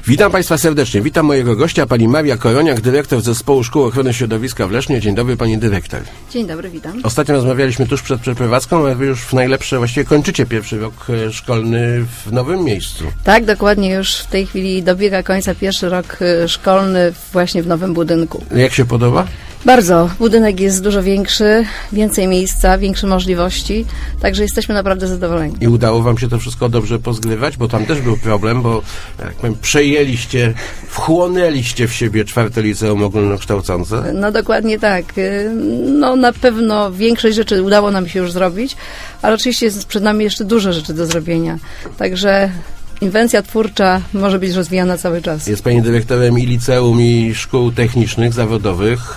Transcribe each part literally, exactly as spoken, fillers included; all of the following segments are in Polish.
Witam Państwa serdecznie. Witam mojego gościa, pani Maria Koroniak, dyrektor Zespołu Szkół Ochrony Środowiska w Lesznie. Dzień dobry, pani dyrektor. Dzień dobry, witam. Ostatnio rozmawialiśmy tuż przed przeprowadzką, a wy już w najlepsze, właściwie kończycie pierwszy rok szkolny w nowym miejscu. Tak, dokładnie, już w tej chwili dobiega końca pierwszy rok szkolny właśnie w nowym budynku. Jak się podoba? Bardzo. Budynek jest dużo większy, więcej miejsca, większe możliwości, także jesteśmy naprawdę zadowoleni. I udało wam się to wszystko dobrze pozgrywać? Bo tam też był problem, bo jak powiem, przejęliście, wchłonęliście w siebie czwarte liceum ogólnokształcące. No dokładnie tak. No na pewno większość rzeczy udało nam się już zrobić, ale oczywiście jest przed nami jeszcze dużo rzeczy do zrobienia. Także inwencja twórcza może być rozwijana cały czas. Jest pani dyrektorem i liceum, i szkół technicznych, zawodowych.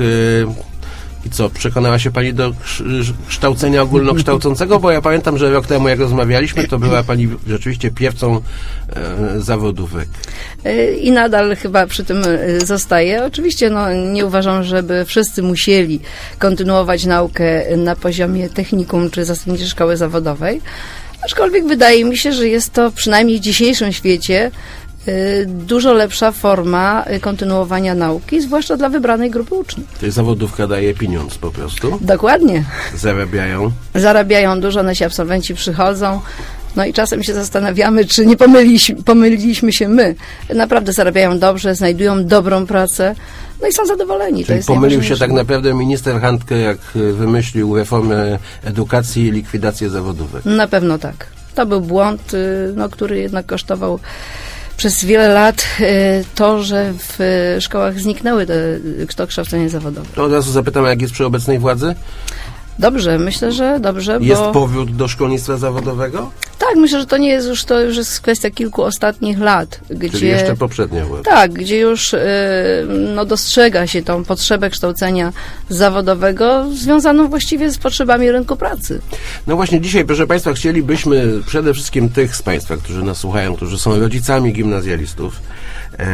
I co, przekonała się pani do kształcenia ogólnokształcącego? Bo ja pamiętam, że rok temu, jak rozmawialiśmy, to była pani rzeczywiście piewcą e, zawodówek. I nadal chyba przy tym zostaję. Oczywiście no, nie uważam, żeby wszyscy musieli kontynuować naukę na poziomie technikum czy zasadniczej szkoły zawodowej. Aczkolwiek wydaje mi się, że jest to przynajmniej w dzisiejszym świecie y, dużo lepsza forma kontynuowania nauki, zwłaszcza dla wybranej grupy uczniów. To jest zawodówka daje pieniądz po prostu? Dokładnie. Zarabiają? Zarabiają dużo, nasi absolwenci przychodzą. No i czasem się zastanawiamy, czy nie pomyliliśmy, pomyliliśmy się my. Naprawdę zarabiają dobrze, znajdują dobrą pracę, no i są zadowoleni. Czyli to jest pomylił się tak naprawdę minister Handke, jak wymyślił reformę edukacji i likwidację zawodówek. Na pewno tak. To był błąd, no, który jednak kosztował przez wiele lat to, że w szkołach zniknęły te, to kształcenie zawodowe. To od razu zapytam, jak jest przy obecnej władzy? Dobrze, myślę, że dobrze. Jest bo... powrót do szkolnictwa zawodowego? Tak, myślę, że to nie jest już, to już jest kwestia kilku ostatnich lat. Gdzie, Czyli jeszcze poprzednia władza. Tak, gdzie już yy, no, dostrzega się tą potrzebę kształcenia zawodowego związaną właściwie z potrzebami rynku pracy. No właśnie dzisiaj, proszę Państwa, chcielibyśmy przede wszystkim tych z Państwa, którzy nas słuchają, którzy są rodzicami gimnazjalistów, e,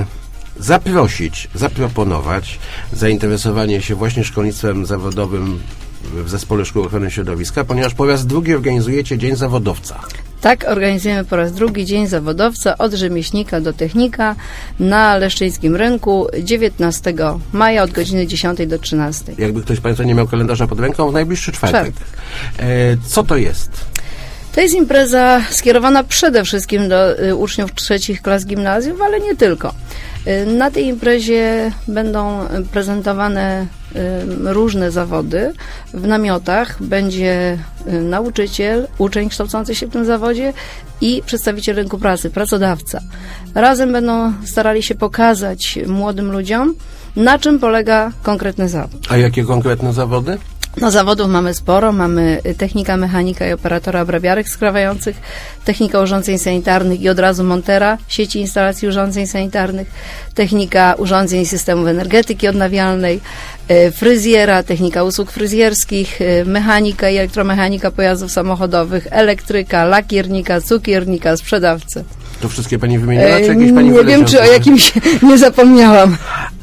zaprosić, zaproponować zainteresowanie się właśnie szkolnictwem zawodowym w Zespole Szkół Ochrony Środowiska, ponieważ po raz drugi organizujecie Dzień Zawodowca. Tak, organizujemy po raz drugi Dzień Zawodowca od rzemieślnika do technika na Leszczyńskim Rynku dziewiętnastego maja od godziny dziesiątej do trzynastej. Jakby ktoś z Państwa nie miał kalendarza pod ręką, w najbliższy czwartek. czwartek. E, co to jest? To jest impreza skierowana przede wszystkim do y, uczniów trzecich klas gimnazjów, ale nie tylko. Y, na tej imprezie będą prezentowane y, różne zawody. W namiotach będzie y, nauczyciel, uczeń kształcący się w tym zawodzie i przedstawiciel rynku pracy, pracodawca. Razem będą starali się pokazać młodym ludziom, na czym polega konkretny zawód. A jakie konkretne zawody? No zawodów mamy sporo, mamy technika, mechanika i operatora obrabiarek skrawających, technika urządzeń sanitarnych i od razu montera sieci instalacji urządzeń sanitarnych, technika urządzeń systemów energetyki odnawialnej, fryzjera, technika usług fryzjerskich, mechanika i elektromechanika pojazdów samochodowych, elektryka, lakiernika, cukiernika, sprzedawcy. To wszystkie pani wymieniła, czy jakieś pani Nie wiem, czy o jakimś nie zapomniałam.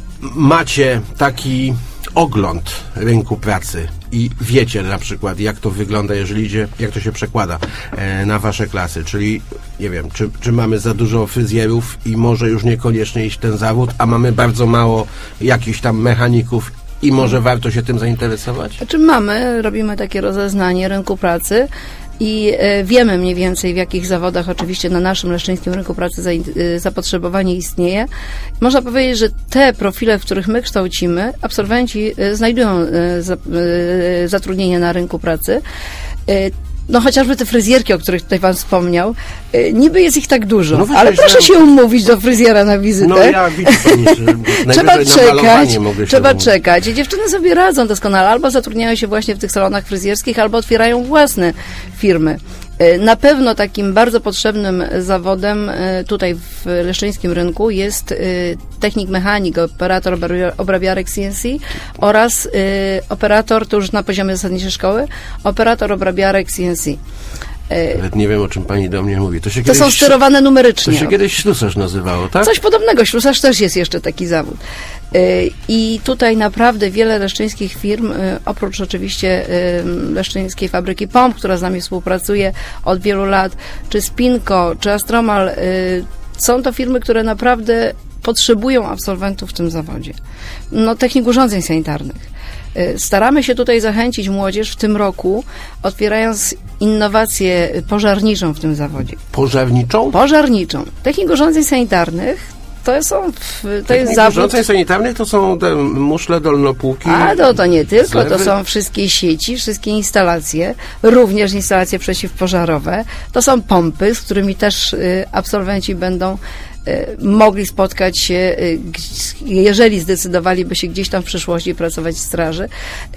Macie taki ogląd rynku pracy i wiecie na przykład, jak to wygląda, jeżeli idzie, jak to się przekłada e, na wasze klasy, czyli nie wiem, czy, czy mamy za dużo fryzjerów i może już niekoniecznie iść w ten zawód, a mamy bardzo mało jakichś tam mechaników i może warto się tym zainteresować? Znaczy mamy, robimy takie rozeznanie rynku pracy i e, wiemy mniej więcej, w jakich zawodach oczywiście na naszym leszczyńskim rynku pracy za, e, zapotrzebowanie istnieje. Można powiedzieć, że te profile, w których my kształcimy, absolwenci e, znajdują e, za, e, zatrudnienie na rynku pracy. E, No chociażby te fryzjerki, o których tutaj pan wspomniał, yy, niby jest ich tak dużo, no ale proszę się umówić do fryzjera na wizytę. No ja widzę pani, że trzeba czekać, trzeba umówić. czekać. I dziewczyny sobie radzą doskonale, albo zatrudniają się właśnie w tych salonach fryzjerskich, albo otwierają własne firmy. Na pewno takim bardzo potrzebnym zawodem tutaj w leszczyńskim rynku jest technik mechanik, operator obrabiarek C N C oraz operator, to już na poziomie zasadniczej szkoły, operator obrabiarek C N C. Nawet nie wiem, o czym pani do mnie mówi. To, się to kiedyś, są sterowane numerycznie. To się kiedyś ślusarz nazywało, tak? Coś podobnego. Ślusarz też jest jeszcze taki zawód. I tutaj naprawdę wiele leszczyńskich firm, oprócz oczywiście leszczyńskiej fabryki pomp, która z nami współpracuje od wielu lat, czy Spinco, czy Astromal, są to firmy, które naprawdę potrzebują absolwentów w tym zawodzie. No, technik urządzeń sanitarnych. Staramy się tutaj zachęcić młodzież w tym roku, otwierając innowację pożarniczą w tym zawodzie. Pożarniczą? Pożarniczą. Technik urządzeń sanitarnych to są, w, to jest zawód... urządzeń sanitarnych to są te muszle, dolnopłuki? A to, to nie tylko, zlewy. To są wszystkie sieci, wszystkie instalacje, również instalacje przeciwpożarowe. To są pompy, z którymi też y, absolwenci będą mogli spotkać się, jeżeli zdecydowaliby się gdzieś tam w przyszłości pracować w straży.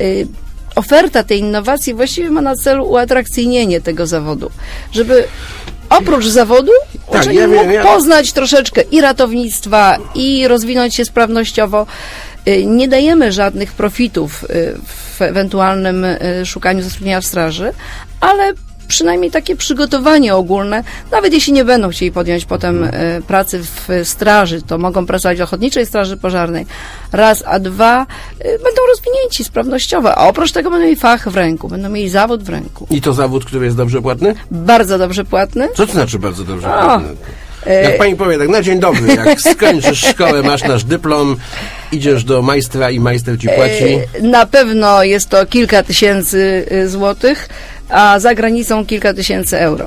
Oferta tej innowacji właściwie ma na celu uatrakcyjnienie tego zawodu, żeby oprócz zawodu tak, uczeń ja mógł wiem, ja... poznać troszeczkę i ratownictwa, i rozwinąć się sprawnościowo. Nie dajemy żadnych profitów w ewentualnym szukaniu zatrudnienia w straży, ale przynajmniej takie przygotowanie ogólne, nawet jeśli nie będą chcieli podjąć potem e, pracy w straży, to mogą pracować w Ochotniczej Straży Pożarnej, raz, a dwa, e, będą rozwinięci sprawnościowo, a oprócz tego będą mieli fach w ręku, będą mieli zawód w ręku. I to zawód, który jest dobrze płatny? Bardzo dobrze płatny. Co to znaczy bardzo dobrze O, płatny? Jak pani powie, tak na dzień dobry, jak skończysz szkołę, masz nasz dyplom, idziesz do majstra i majster ci płaci? Na pewno jest to kilka tysięcy złotych, a za granicą kilka tysięcy euro.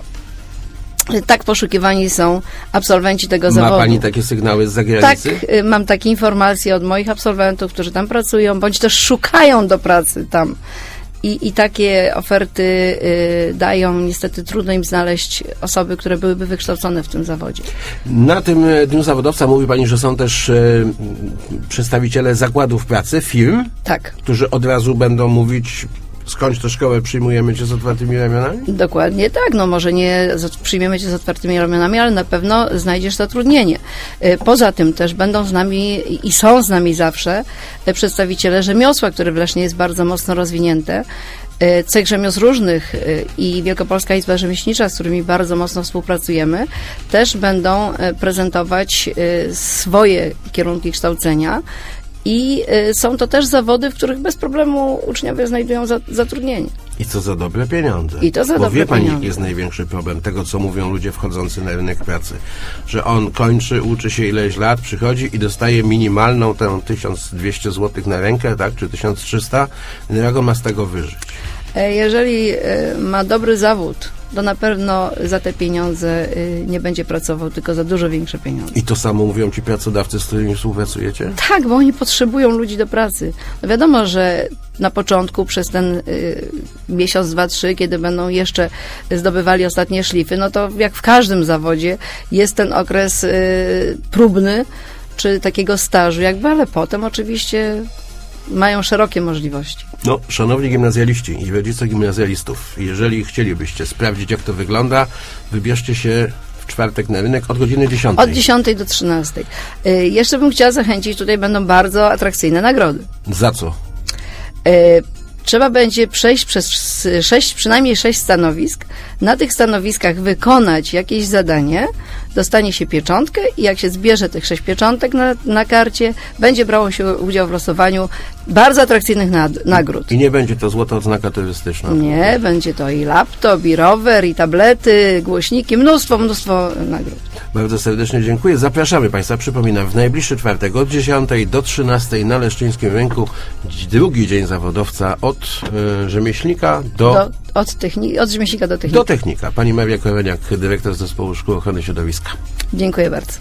Tak poszukiwani są absolwenci tego Ma zawodu. Ma pani takie sygnały z zagranicy? Tak, mam takie informacje od moich absolwentów, którzy tam pracują, bądź też szukają do pracy tam. I, i takie oferty y, dają, niestety trudno im znaleźć osoby, które byłyby wykształcone w tym zawodzie. Na tym Dniu Zawodowca mówi pani, że są też y, przedstawiciele zakładów pracy, firm, tak, którzy od razu będą mówić: skończ tę szkołę, przyjmujemy cię z otwartymi ramionami? Dokładnie tak. No może nie z, przyjmiemy cię z otwartymi ramionami, ale na pewno znajdziesz zatrudnienie. Poza tym też będą z nami i są z nami zawsze przedstawiciele rzemiosła, które w Lesznie jest bardzo mocno rozwinięte. Cech rzemiosł różnych i Wielkopolska Izba Rzemieślnicza, z którymi bardzo mocno współpracujemy, też będą prezentować swoje kierunki kształcenia. I y, są to też zawody, w których bez problemu uczniowie znajdują za, zatrudnienie. I co za dobre pieniądze. I to za Bo dobre wie pani, pieniądze. jaki jest największy problem tego, co mówią ludzie wchodzący na rynek pracy. Że on kończy, uczy się ileś lat, przychodzi i dostaje minimalną tę tysiąc dwieście złotych na rękę, tak, czy tysiąc trzysta, no jak on ma z tego wyżyć? Jeżeli y, ma dobry zawód, to na pewno za te pieniądze y, nie będzie pracował, tylko za dużo większe pieniądze. I to samo mówią ci pracodawcy, z którymi współpracujecie? Tak, bo oni potrzebują ludzi do pracy. No wiadomo, że na początku przez ten y, miesiąc, dwa, trzy, kiedy będą jeszcze zdobywali ostatnie szlify, no to jak w każdym zawodzie jest ten okres y, próbny, czy takiego stażu jakby, ale potem oczywiście mają szerokie możliwości. No, szanowni gimnazjaliści i rodzice gimnazjalistów, jeżeli chcielibyście sprawdzić, jak to wygląda, wybierzcie się w czwartek na rynek od godziny dziesiątej. Od dziesiątej do trzynastej. Y, jeszcze bym chciała zachęcić, tutaj będą bardzo atrakcyjne nagrody. Za co? Y, Trzeba będzie przejść przez sześć, przynajmniej sześć stanowisk, na tych stanowiskach wykonać jakieś zadanie, dostanie się pieczątkę i jak się zbierze tych sześć pieczątek na, na karcie, będzie brało się udział w losowaniu bardzo atrakcyjnych nad, nagród. I nie będzie to złota odznaka turystyczna. Nie, będzie to i laptop, i rower, i tablety, głośniki, mnóstwo, mnóstwo nagród. Bardzo serdecznie dziękuję. Zapraszamy Państwa, przypominam, w najbliższy czwartek od dziesiątej do trzynastej na Leszczyńskim Rynku, drugi dzień zawodowca od y, rzemieślnika do... do od, techni- od rzemieślnika do technika. Do technika. Pani Maria Koreniak, dyrektor Zespołu Szkół Ochrony Środowiska. Dziękuję bardzo.